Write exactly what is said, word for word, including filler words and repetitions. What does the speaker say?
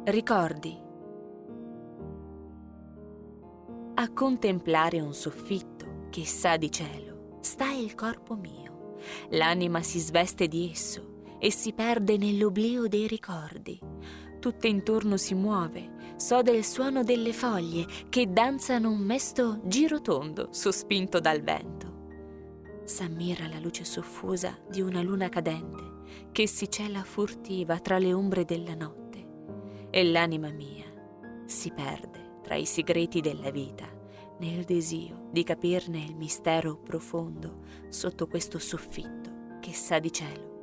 Ricordi. A contemplare un soffitto che sa di cielo sta il corpo mio. L'anima si sveste di esso e si perde nell'oblio dei ricordi. Tutto intorno si muove, so del suono delle foglie che danzano un mesto girotondo sospinto dal vento. S'ammira la luce soffusa di una luna cadente che si cela furtiva tra le ombre della notte, e l'anima mia si perde tra i segreti della vita nel desio di capirne il mistero profondo sotto questo soffitto che sa di cielo.